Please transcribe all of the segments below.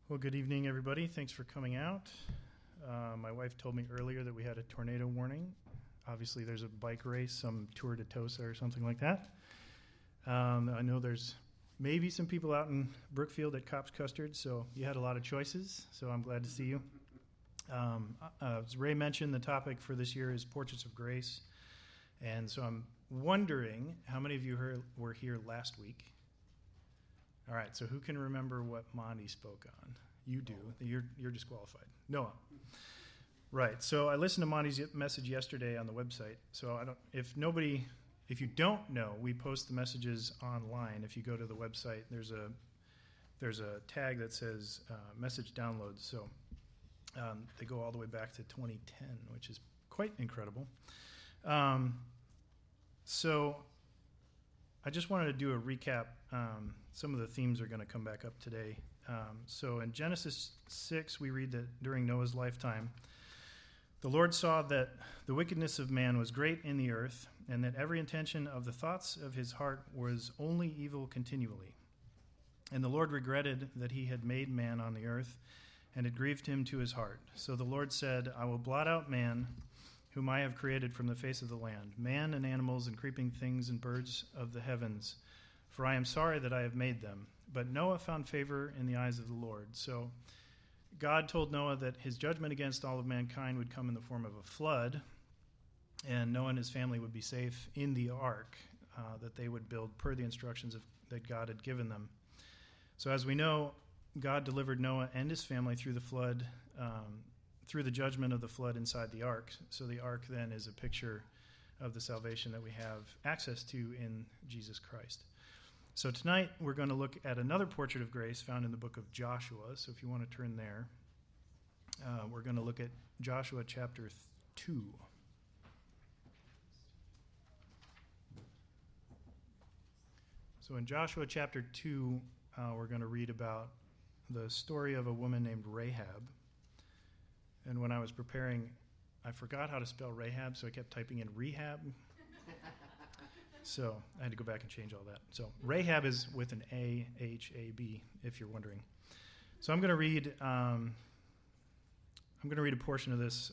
Well, good evening, everybody. Thanks for coming out. My wife told me earlier that we had a tornado warning. Obviously, there's a bike race, some Tour de Tosa or something like that. I know there's maybe some people out in Brookfield at Cops Custard, so you had a lot of choices, so I'm glad to see you. As Ray mentioned, the topic for this year is Portraits of Grace, and so I'm wondering how many of you were here last week. All right, so who can remember what Monty spoke on? You do. You're disqualified. Noah. Right. So I listened to Monty's message yesterday on the website. So if you don't know, we post the messages online. If you go to the website, there's a tag that says message downloads. So they go all the way back to 2010, which is quite incredible. So I just wanted to do a recap. Some of the themes are going to come back up today. So in Genesis 6, we read that during Noah's lifetime, the Lord saw that the wickedness of man was great in the earth, and that every intention of the thoughts of his heart was only evil continually. And the Lord regretted that he had made man on the earth, and it grieved him to his heart. So the Lord said, I will blot out man, whom I have created from the face of the land, man and animals and creeping things and birds of the heavens, for I am sorry that I have made them. But Noah found favor in the eyes of the Lord. So God told Noah that his judgment against all of mankind would come in the form of a flood, and Noah and his family would be safe in the ark that they would build per the instructions that God had given them. So as we know, God delivered Noah and his family through the flood, through the judgment of the flood inside the ark. So the ark then is a picture of the salvation that we have access to in Jesus Christ. So tonight we're going to look at another portrait of grace found in the book of Joshua. So if you want to turn there, we're going to look at Joshua chapter 2. So in Joshua chapter 2, we're going to read about the story of a woman named Rahab. And when I was preparing, I forgot how to spell Rahab, so I kept typing in rehab. So I had to go back and change all that. So Rahab is with an A-H-A-B, if you're wondering. So I'm going to read a portion of this.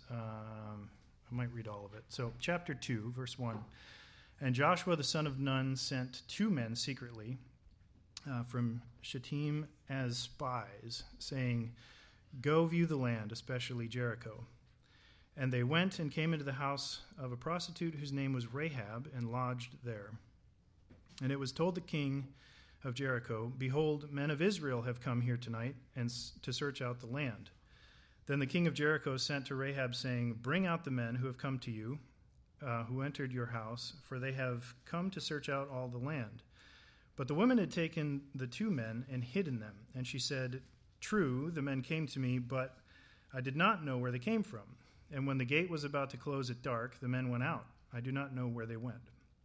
I might read all of it. So chapter 2, verse 1. And Joshua the son of Nun sent 2 men secretly from Shittim as spies, saying, Go view the land, especially Jericho. And they went and came into the house of a prostitute whose name was Rahab, and lodged there. And it was told the king of Jericho, Behold, men of Israel have come here tonight and to search out the land. Then the king of Jericho sent to Rahab, saying, Bring out the men who have come to you, who entered your house, for they have come to search out all the land. But the woman had taken the 2 men and hidden them. And she said, True, the men came to me, but I did not know where they came from. And when the gate was about to close at dark, the men went out. I do not know where they went.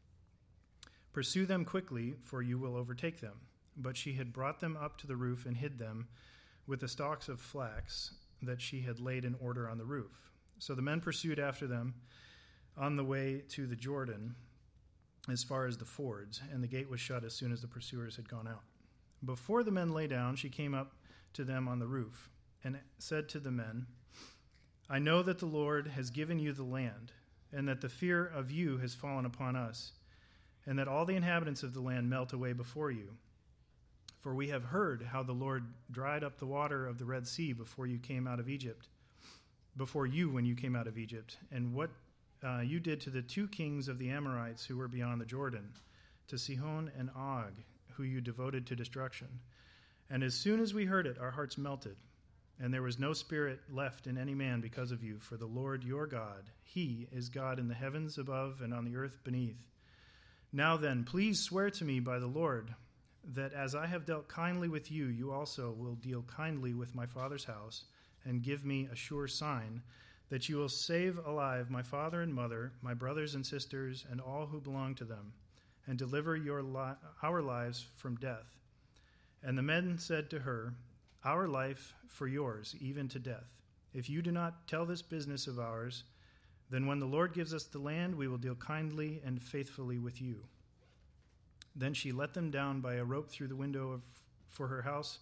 Pursue them quickly, for you will overtake them. But she had brought them up to the roof and hid them with the stalks of flax that she had laid in order on the roof. So the men pursued after them on the way to the Jordan as far as the fords, and the gate was shut as soon as the pursuers had gone out. Before the men lay down, she came up to them on the roof and said to the men, I know that the Lord has given you the land, and that the fear of you has fallen upon us, and that all the inhabitants of the land melt away before you. For we have heard how the Lord dried up the water of the Red Sea before you came out of Egypt, before you when you came out of Egypt, and what you did to the 2 kings of the Amorites who were beyond the Jordan, to Sihon and Og, who you devoted to destruction. And as soon as we heard it, our hearts melted. And there was no spirit left in any man because of you, for the Lord your God, he is God in the heavens above and on the earth beneath. Now then, please swear to me by the Lord, that as I have dealt kindly with you, you also will deal kindly with my father's house, and give me a sure sign, that you will save alive my father and mother, my brothers and sisters, and all who belong to them, and deliver our lives from death. And the men said to her, Our life for yours, even to death. If you do not tell this business of ours, then when the Lord gives us the land, we will deal kindly and faithfully with you. Then she let them down by a rope through the window for her house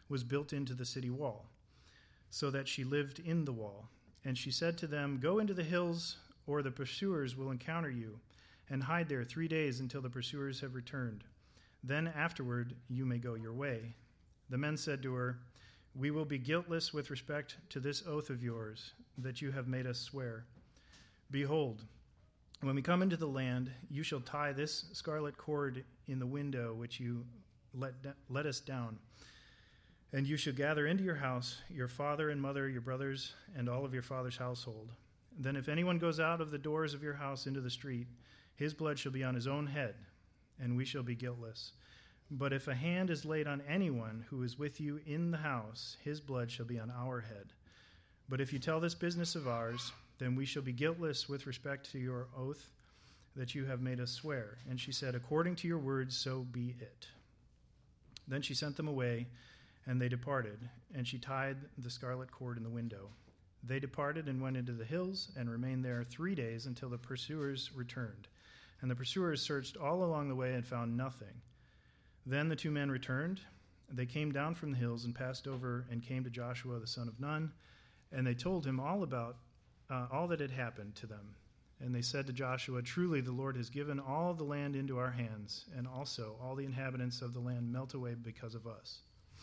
was built into the city wall, so that she lived in the wall. And she said to them, "Go into the hills, or the pursuers will encounter you, and hide there 3 days until the pursuers have returned. Then afterward you may go your way." The men said to her, "We will be guiltless with respect to this oath of yours that you have made us swear. Behold, when we come into the land, you shall tie this scarlet cord in the window which you let us down. And you shall gather into your house your father and mother, your brothers, and all of your father's household. Then if anyone goes out of the doors of your house into the street, his blood shall be on his own head, and we shall be guiltless. But if a hand is laid on anyone who is with you in the house, his blood shall be on our head. But if you tell this business of ours, then we shall be guiltless with respect to your oath that you have made us swear." And she said, "According to your words, so be it." Then she sent them away, and they departed, and she tied the scarlet cord in the window. They departed and went into the hills and remained there 3 days until the pursuers returned. And the pursuers searched all along the way and found nothing. Then the 2 men returned. They came down from the hills and passed over and came to Joshua the son of Nun, and they told him all about all that had happened to them. And they said to Joshua, "Truly the Lord has given all the land into our hands, and also all the inhabitants of the land melt away because of us."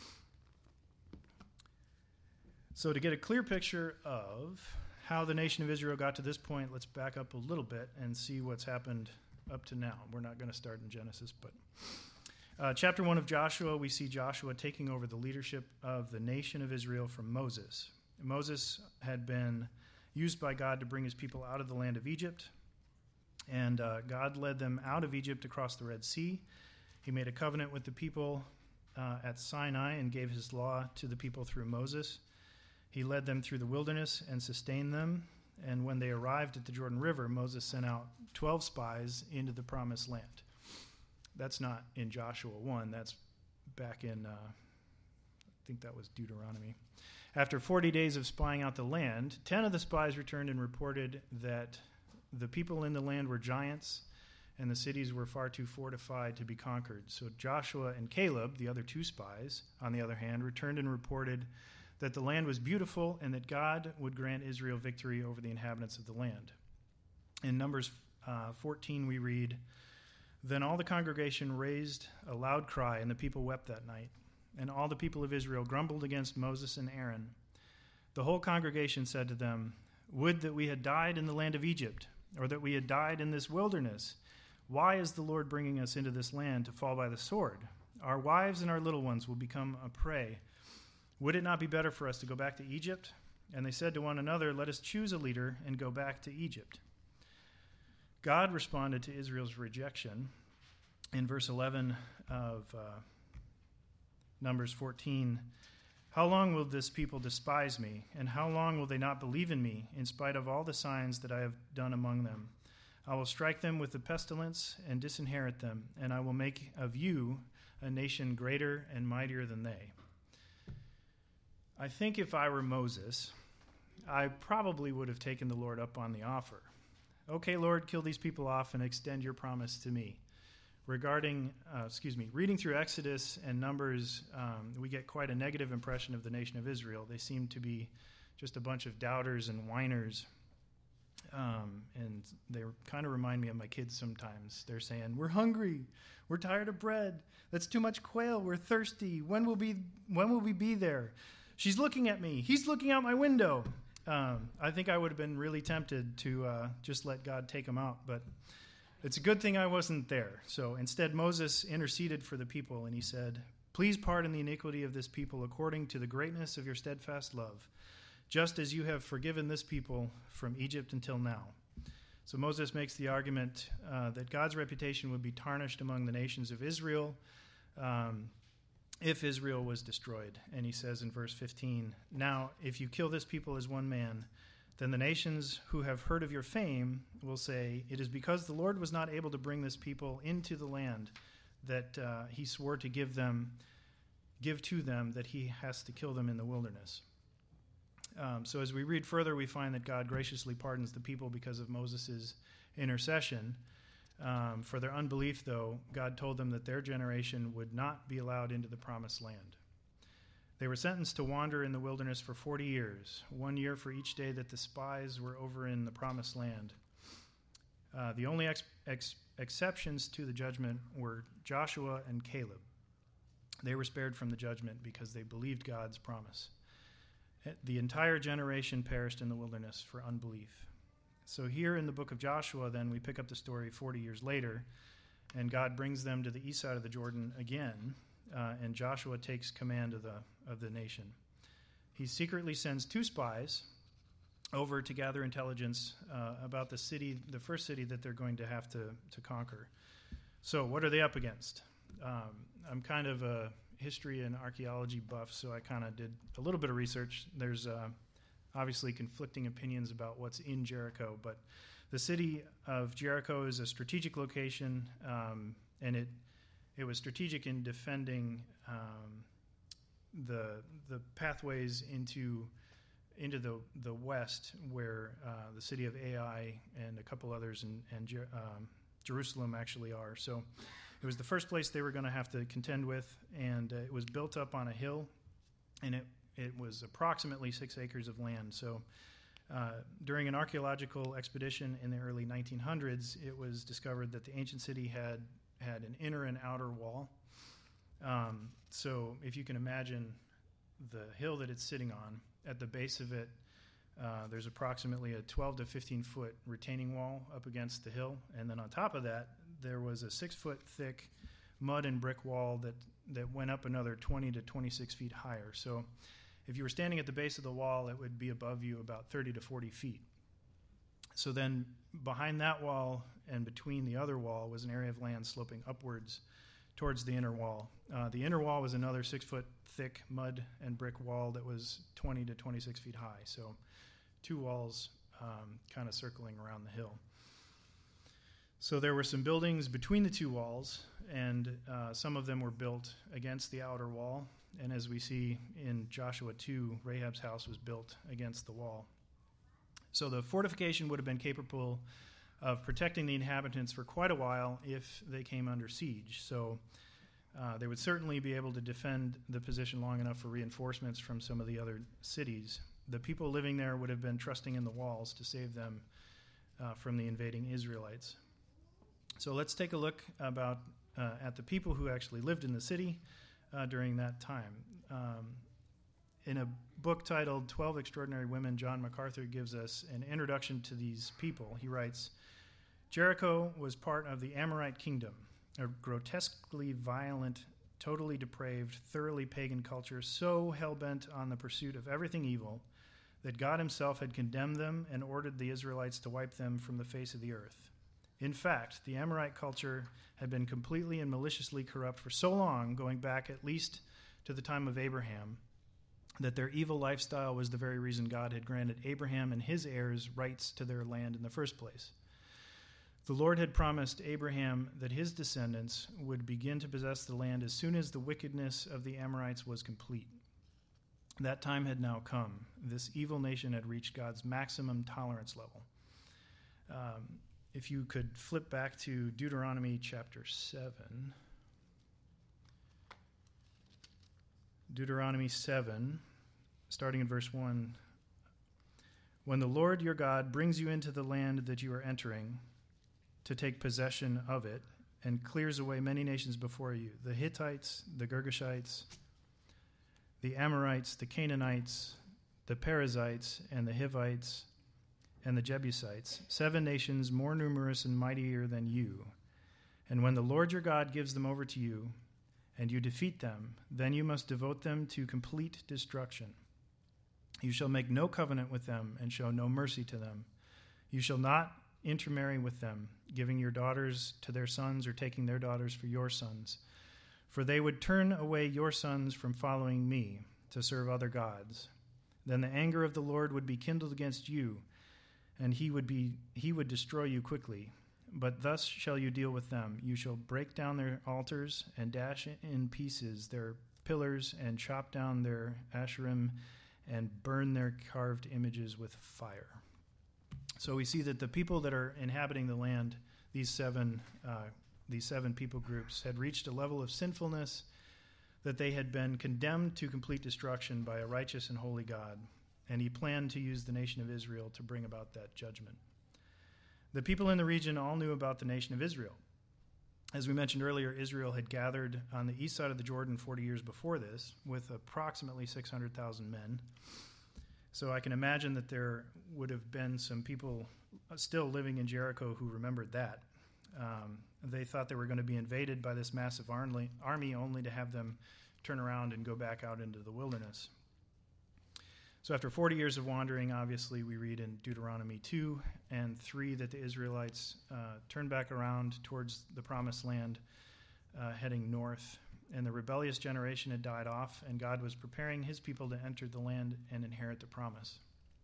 So to get a clear picture of how the nation of Israel got to this point, let's back up a little bit and see what's happened up to now. We're not going to start in Genesis, but chapter 1 of Joshua, we see Joshua taking over the leadership of the nation of Israel from Moses. Moses had been used by God to bring his people out of the land of Egypt, and God led them out of Egypt across the Red Sea. He made a covenant with the people at Sinai and gave his law to the people through Moses. He led them through the wilderness and sustained them, and when they arrived at the Jordan River, Moses sent out 12 spies into the promised land. That's not in Joshua 1, that's back in, I think that was Deuteronomy. After 40 days of spying out the land, 10 of the spies returned and reported that the people in the land were giants and the cities were far too fortified to be conquered. So Joshua and Caleb, the other 2 spies, on the other hand, returned and reported that the land was beautiful and that God would grant Israel victory over the inhabitants of the land. In Numbers 14 we read, "Then all the congregation raised a loud cry, and the people wept that night. And all the people of Israel grumbled against Moses and Aaron. The whole congregation said to them, 'Would that we had died in the land of Egypt, or that we had died in this wilderness. Why is the Lord bringing us into this land to fall by the sword? Our wives and our little ones will become a prey. Would it not be better for us to go back to Egypt?' And they said to one another, 'Let us choose a leader and go back to Egypt.'" God responded to Israel's rejection in verse 11 of Numbers 14. "How long will this people despise me, and how long will they not believe in me, in spite of all the signs that I have done among them? I will strike them with the pestilence and disinherit them, and I will make of you a nation greater and mightier than they." I think if I were Moses, I probably would have taken the Lord up on the offer. "Okay, Lord, kill these people off and extend your promise to me." Reading through Exodus and Numbers, we get quite a negative impression of the nation of Israel. They seem to be just a bunch of doubters and whiners, and they kind of remind me of my kids sometimes. They're saying, "We're hungry, we're tired of bread, that's too much quail, we're thirsty, when will we be there? She's looking at me, he's looking out my window." I think I would have been really tempted to just let God take them out, but it's a good thing I wasn't there. So instead, Moses interceded for the people, and he said, "Please pardon the iniquity of this people according to the greatness of your steadfast love, just as you have forgiven this people from Egypt until now." So Moses makes the argument that God's reputation would be tarnished among the nations of Israel if Israel was destroyed. And he says in verse 15, "Now, if you kill this people as one man, then the nations who have heard of your fame will say, 'It is because the Lord was not able to bring this people into the land that he swore to give to them that he has to kill them in the wilderness.'" So as we read further, we find that God graciously pardons the people because of Moses' intercession. For their unbelief, though, God told them that their generation would not be allowed into the promised land. They were sentenced to wander in the wilderness for 40 years, 1 year for each day that the spies were over in the promised land. The only exceptions to the judgment were Joshua and Caleb. They were spared from the judgment because they believed God's promise. The entire generation perished in the wilderness for unbelief. So here in the book of Joshua, then, we pick up the story 40 years later, and God brings them to the east side of the Jordan again, and Joshua takes command of the nation. He secretly sends 2 spies over to gather intelligence about the city, the first city that they're going to have to conquer. So what are they up against? I'm kind of a history and archaeology buff, so I kind of did a little bit of research. There's obviously conflicting opinions about what's in Jericho, but the city of Jericho is a strategic location, and it was strategic in defending the pathways into the west, where the city of Ai and a couple others and Jerusalem actually are. So it was the first place they were going to have to contend with, and it was built up on a hill, and it was approximately 6 acres of land. So during an archaeological expedition in the early 1900s, it was discovered that the ancient city had an inner and outer wall. So if you can imagine the hill that it's sitting on, at the base of it, there's approximately a 12 to 15 foot retaining wall up against the hill, and then on top of that, there was a 6 foot thick mud and brick wall that went up another 20 to 26 feet higher. So if you were standing at the base of the wall, it would be above you about 30 to 40 feet. So then behind that wall and between the other wall was an area of land sloping upwards towards the inner wall. The inner wall was another 6 foot thick mud and brick wall that was 20 to 26 feet high. So 2 walls kind of circling around the hill. So there were some buildings between the 2 walls, and some of them were built against the outer wall. And as we see in Joshua 2, Rahab's house was built against the wall. So the fortification would have been capable of protecting the inhabitants for quite a while if they came under siege. So they would certainly be able to defend the position long enough for reinforcements from some of the other cities. The people living there would have been trusting in the walls to save them from the invading Israelites. So let's take a look at the people who actually lived in the city during that time. In a book titled 12 Extraordinary Women, John MacArthur gives us an introduction to these people. He writes, Jericho was part of the Amorite kingdom, a grotesquely violent, totally depraved, thoroughly pagan culture so hell-bent on the pursuit of everything evil that God himself had condemned them and ordered the Israelites to wipe them from the face of the earth. In fact, the Amorite culture had been completely and maliciously corrupt for so long, going back at least to the time of Abraham, that their evil lifestyle was the very reason God had granted Abraham and his heirs rights to their land in the first place. The Lord had promised Abraham that his descendants would begin to possess the land as soon as the wickedness of the Amorites was complete. That time had now come. This evil nation had reached God's maximum tolerance level. If you could flip back to Deuteronomy chapter 7. Deuteronomy 7, starting in verse 1. When the Lord your God brings you into the land that you are entering to take possession of it, and clears away many nations before you, the Hittites, the Girgashites, the Amorites, the Canaanites, the Perizzites, and the Hivites, and the Jebusites, 7 nations more numerous and mightier than you. And when the Lord your God gives them over to you, and you defeat them, then you must devote them to complete destruction. You shall make no covenant with them and show no mercy to them. You shall not intermarry with them, giving your daughters to their sons or taking their daughters for your sons. For they would turn away your sons from following me to serve other gods. Then the anger of the Lord would be kindled against you, and he would destroy you quickly. But thus shall you deal with them. You shall break down their altars and dash in pieces their pillars and chop down their asherim and burn their carved images with fire. So we see that the people that are inhabiting the land, these seven people groups, had reached a level of sinfulness that they had been condemned to complete destruction by a righteous and holy God, and he planned to use the nation of Israel to bring about that judgment. The people in the region all knew about the nation of Israel. As we mentioned earlier, Israel had gathered on the east side of the Jordan 40 years before this with approximately 600,000 men. So I can imagine that there would have been some people still living in Jericho who remembered that. They thought they were going to be invaded by this massive army only to have them turn around and go back out into the wilderness. So after 40 years of wandering, obviously we read in Deuteronomy 2 and 3 that the Israelites turned back around towards the promised land, heading north. And the rebellious generation had died off, and God was preparing his people to enter the land and inherit the promise.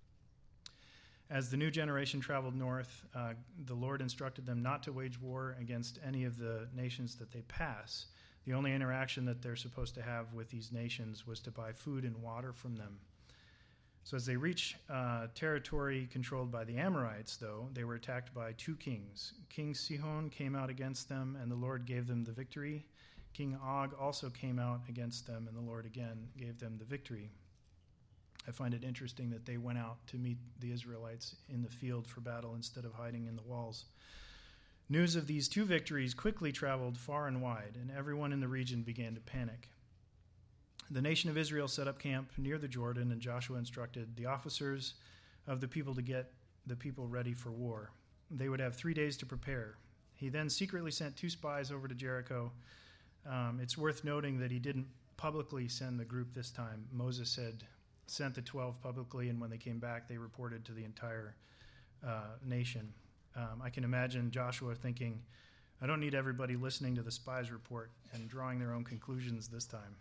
As the new generation traveled north, the Lord instructed them not to wage war against any of the nations that they pass. The only interaction that they're supposed to have with these nations was to buy food and water from them. So as they reach territory controlled by the Amorites, though, they were attacked by two kings. King Sihon came out against them, and the Lord gave them the victory. King Og also came out against them, and the Lord again gave them the victory. I find it interesting that they went out to meet the Israelites in the field for battle instead of hiding in the walls. News of these two victories quickly traveled far and wide, and everyone in the region began to panic. The nation of Israel set up camp near the Jordan, and Joshua instructed the officers of the people to get the people ready for war. They would have 3 days to prepare. He then secretly sent 2 spies over to Jericho. It's worth noting that he didn't publicly send the group this time. Moses had sent the 12 publicly, and when they came back, they reported to the entire nation. I can imagine Joshua thinking, I don't need everybody listening to the spies' report and drawing their own conclusions this time.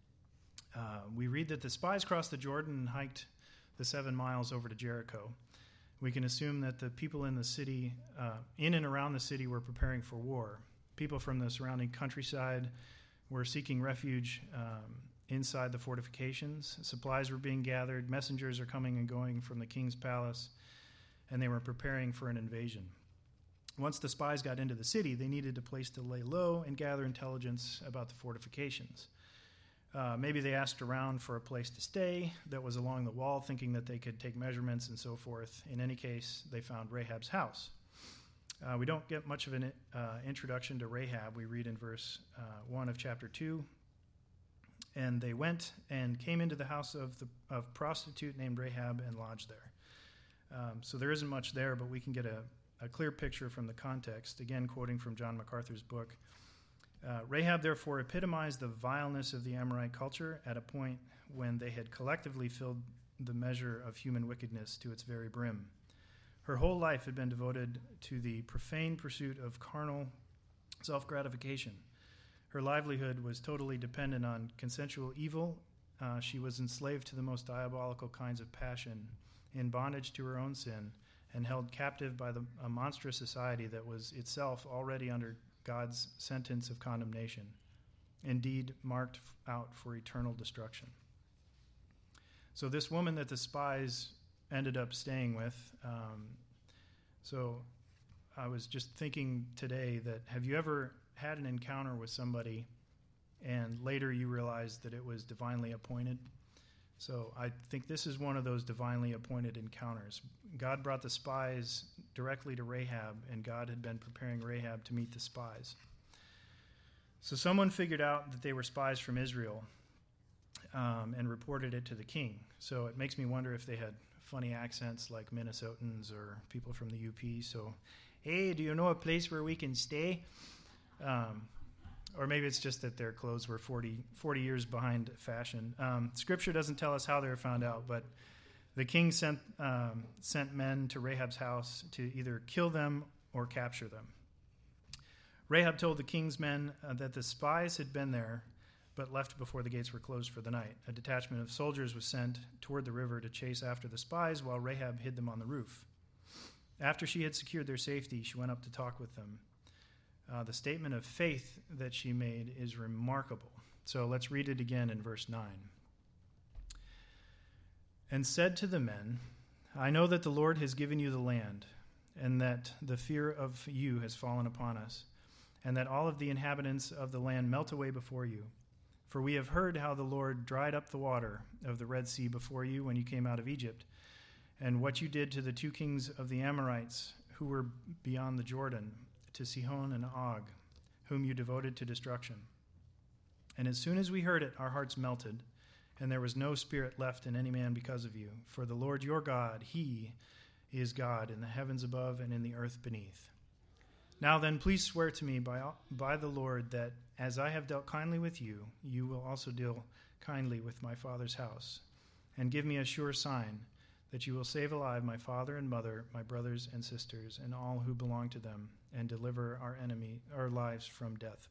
We read that the spies crossed the Jordan and hiked the 7 miles over to Jericho. We can assume that the people in the city, in and around the city, were preparing for war. People from the surrounding countryside were seeking refuge inside the fortifications. Supplies were being gathered. Messengers are coming and going from the king's palace, and they were preparing for an invasion. Once the spies got into the city, they needed a place to lay low and gather intelligence about the fortifications. Maybe they asked around for a place to stay that was along the wall, thinking that they could take measurements and so forth. In any case, they found Rahab's house. We don't get much of an introduction to Rahab. We read in verse 1 of chapter 2. And they went and came into the house of a prostitute named Rahab and lodged there. So there isn't much there, but we can get a clear picture from the context. Again, quoting from John MacArthur's book. Rahab, therefore, epitomized the vileness of the Amorite culture at a point when they had collectively filled the measure of human wickedness to its very brim. Her whole life had been devoted to the profane pursuit of carnal self-gratification. Her livelihood was totally dependent on consensual evil. She was enslaved to the most diabolical kinds of passion, in bondage to her own sin, and held captive by a monstrous society that was itself already under God's sentence of condemnation, indeed marked out for eternal destruction. So this woman that the spies ended up staying with, so I was just thinking today that have you ever had an encounter with somebody and later you realized that it was divinely appointed? So I think this is one of those divinely appointed encounters. God brought the spies directly to Rahab, and God had been preparing Rahab to meet the spies. So someone figured out that they were spies from Israel and reported it to the king. So it makes me wonder if they had funny accents like Minnesotans or people from the UP. So, hey, do you know a place where we can stay? Or maybe it's just that their clothes were 40 years behind fashion. Scripture doesn't tell us how they were found out, but the king sent men to Rahab's house to either kill them or capture them. Rahab told the king's men that the spies had been there, but left before the gates were closed for the night. A detachment of soldiers was sent toward the river to chase after the spies, while Rahab hid them on the roof. After she had secured their safety, she went up to talk with them. The statement of faith that she made is remarkable. So let's read it again in verse 9. And said to the men, I know that the Lord has given you the land, and that the fear of you has fallen upon us, and that all of the inhabitants of the land melt away before you. For we have heard how the Lord dried up the water of the Red Sea before you when you came out of Egypt, and what you did to the 2 kings of the Amorites who were beyond the Jordan, to Sihon and Og, whom you devoted to destruction. And as soon as we heard it, our hearts melted, and there was no spirit left in any man because of you. For the Lord your God, he is God in the heavens above and in the earth beneath. Now then, please swear to me by the Lord that as I have dealt kindly with you, you will also deal kindly with my father's house, and give me a sure sign that you will save alive my father and mother, my brothers and sisters, and all who belong to them, and deliver our lives from death.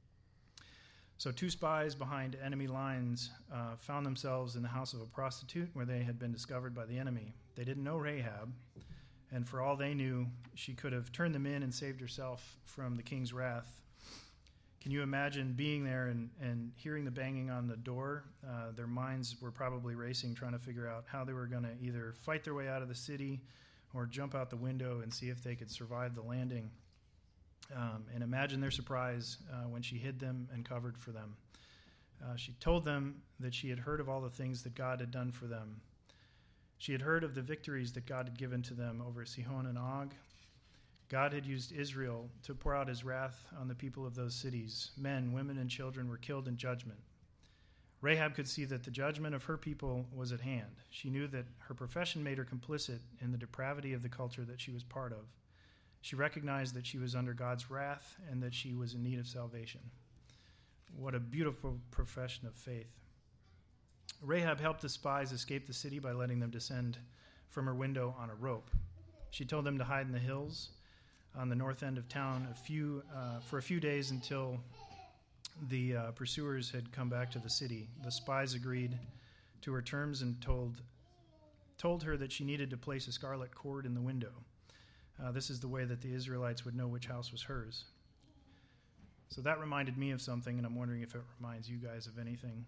So 2 spies behind enemy lines found themselves in the house of a prostitute where they had been discovered by the enemy. They didn't know Rahab, and for all they knew, she could have turned them in and saved herself from the king's wrath. Can you imagine being there and hearing the banging on the door? Their minds were probably racing, trying to figure out how they were going to either fight their way out of the city or jump out the window and see if they could survive the landing. And imagine their surprise when she hid them and covered for them. She told them that she had heard of all the things that God had done for them. She had heard of the victories that God had given to them over Sihon and Og. God had used Israel to pour out his wrath on the people of those cities. Men, women, and children were killed in judgment. Rahab could see that the judgment of her people was at hand. She knew that her profession made her complicit in the depravity of the culture that she was part of. She recognized that she was under God's wrath and that she was in need of salvation. What a beautiful profession of faith. Rahab helped the spies escape the city by letting them descend from her window on a rope. She told them to hide in the hills on the north end of town for a few days until the pursuers had come back to the city. The spies agreed to her terms and told her that she needed to place a scarlet cord in the window. This is the way that the Israelites would know which house was hers. So that reminded me of something, and I'm wondering if it reminds you guys of anything.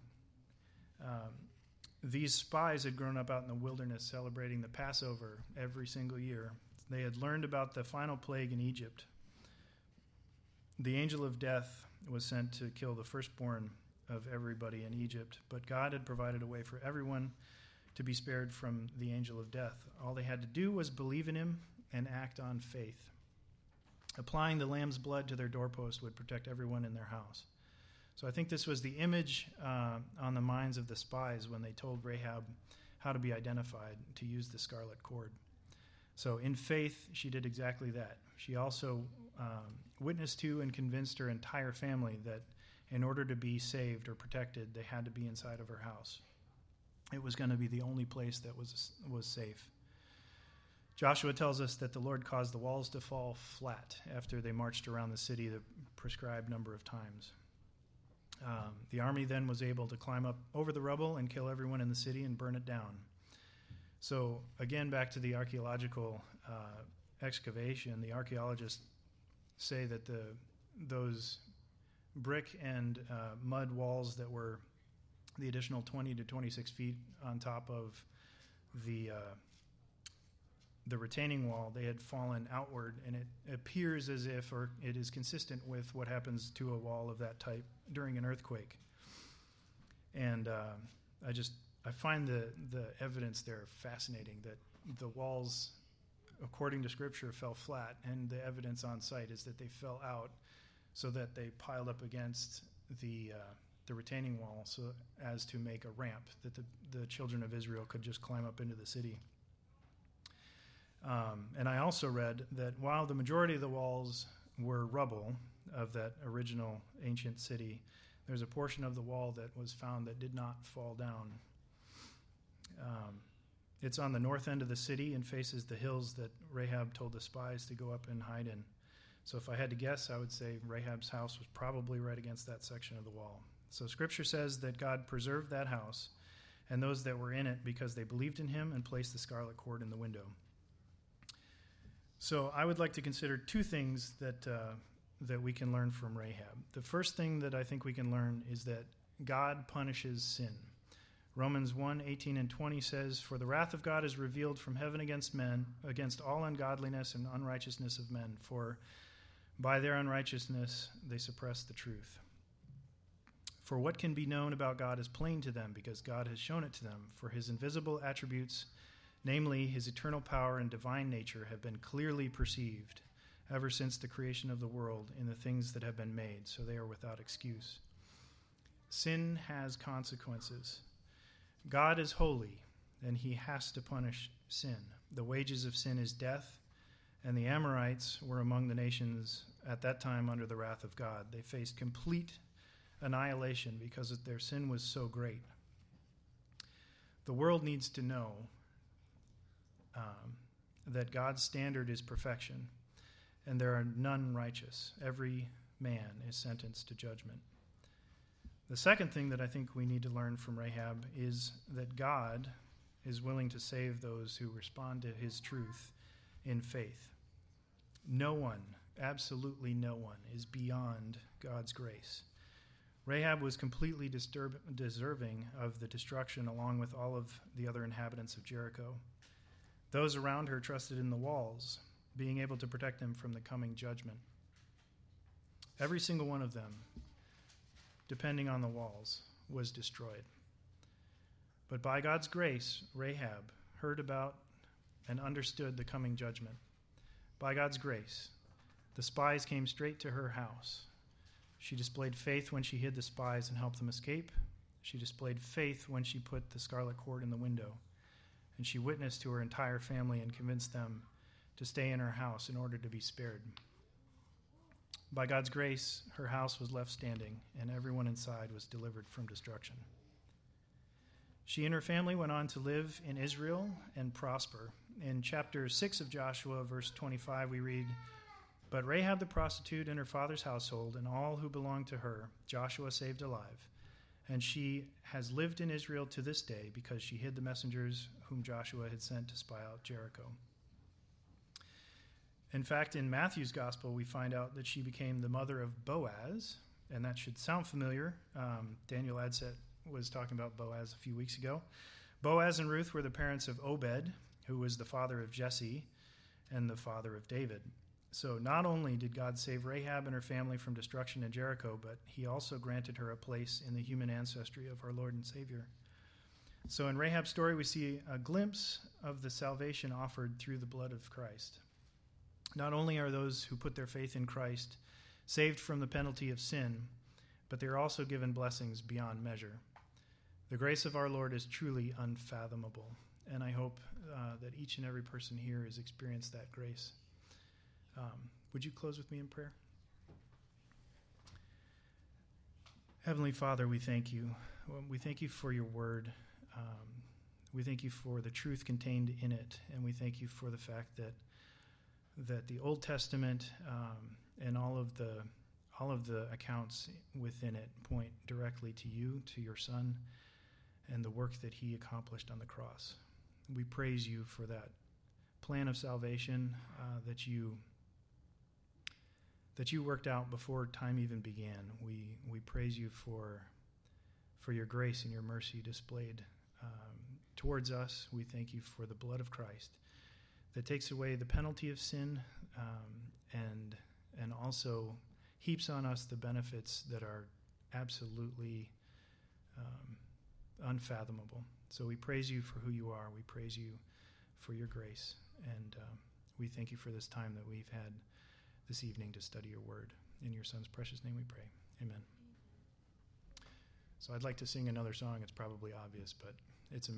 These spies had grown up out in the wilderness celebrating the Passover every single year. They had learned about the final plague in Egypt. The angel of death was sent to kill the firstborn of everybody in Egypt, but God had provided a way for everyone to be spared from the angel of death. All they had to do was believe in him and act on faith. Applying the lamb's blood to their doorpost would protect everyone in their house. So I think this was the image on the minds of the spies when they told Rahab how to be identified, to use the scarlet cord. So in faith, she did exactly that. She also witnessed to and convinced her entire family that in order to be saved or protected, they had to be inside of her house. It was going to be the only place that was safe. Joshua tells us that the Lord caused the walls to fall flat after they marched around the city the prescribed number of times. The army then was able to climb up over the rubble and kill everyone in the city and burn it down. So again, back to the archaeological excavation, the archaeologists say that those brick and mud walls that were the additional 20 to 26 feet on top of the retaining wall, they had fallen outward, and it appears as if, or it is consistent with what happens to a wall of that type during an earthquake. And I find the evidence there fascinating, that the walls, according to Scripture, fell flat, and the evidence on site is that they fell out so that they piled up against the retaining wall so as to make a ramp that the children of Israel could just climb up into the city. And I also read that while the majority of the walls were rubble of that original ancient city, there's a portion of the wall that was found that did not fall down. It's on the north end of the city and faces the hills that Rahab told the spies to go up and hide in. So if I had to guess, I would say Rahab's house was probably right against that section of the wall. So Scripture says that God preserved that house and those that were in it because they believed in him and placed the scarlet cord in the window. So I would like to consider two things that we can learn from Rahab. The first thing that I think we can learn is that God punishes sin. Romans 1:18 and 20 says, "For the wrath of God is revealed from heaven against men, against all ungodliness and unrighteousness of men, for by their unrighteousness they suppress the truth." For what can be known about God is plain to them, because God has shown it to them. For his invisible attributes, namely his eternal power and divine nature, have been clearly perceived ever since the creation of the world in the things that have been made, so they are without excuse. Sin has consequences. God is holy, and he has to punish sin. The wages of sin is death, and the Amorites were among the nations at that time under the wrath of God. They faced complete annihilation because their sin was so great. The world needs to know that God's standard is perfection, and there are none righteous. Every man is sentenced to judgment. The second thing that I think we need to learn from Rahab is that God is willing to save those who respond to his truth in faith. No one, absolutely no one, is beyond God's grace. Rahab was completely deserving of the destruction along with all of the other inhabitants of Jericho. Those around her trusted in the walls, being able to protect them from the coming judgment. Every single one of them, depending on the walls, was destroyed. But by God's grace, Rahab heard about and understood the coming judgment. By God's grace, the spies came straight to her house. She displayed faith when she hid the spies and helped them escape. She displayed faith when she put the scarlet cord in the window. And she witnessed to her entire family and convinced them to stay in her house in order to be spared. By God's grace, her house was left standing, and everyone inside was delivered from destruction. She and her family went on to live in Israel and prosper. In chapter 6 of Joshua, verse 25, we read, "But Rahab the prostitute and her father's household and all who belonged to her, Joshua saved alive. And she has lived in Israel to this day because she hid the messengers whom Joshua had sent to spy out Jericho." In fact, in Matthew's gospel, we find out that she became the mother of Boaz, and that should sound familiar. Daniel Adset was talking about Boaz a few weeks ago. Boaz and Ruth were the parents of Obed, who was the father of Jesse and the father of David. So not only did God save Rahab and her family from destruction in Jericho, but he also granted her a place in the human ancestry of our Lord and Savior. So in Rahab's story, we see a glimpse of the salvation offered through the blood of Christ. Not only are those who put their faith in Christ saved from the penalty of sin, but they are also given blessings beyond measure. The grace of our Lord is truly unfathomable, and I hope that each and every person here has experienced that grace. Would you close with me in prayer? Heavenly Father, we thank you. We thank you for your word. We thank you for the truth contained in it, and we thank you for the fact that the Old Testament and all of the accounts within it point directly to you, to your Son, and the work that he accomplished on the cross. We praise you for that plan of salvation that you worked out before time even began. We praise you for your grace and your mercy displayed towards us. We thank you for the blood of Christ that takes away the penalty of sin and also heaps on us the benefits that are absolutely unfathomable. So we praise you for who you are. We praise you for your grace. And we thank you for this time that we've had this evening to study your word. In your Son's precious name we pray. Amen. So I'd like to sing another song. It's probably obvious, but it's amazing.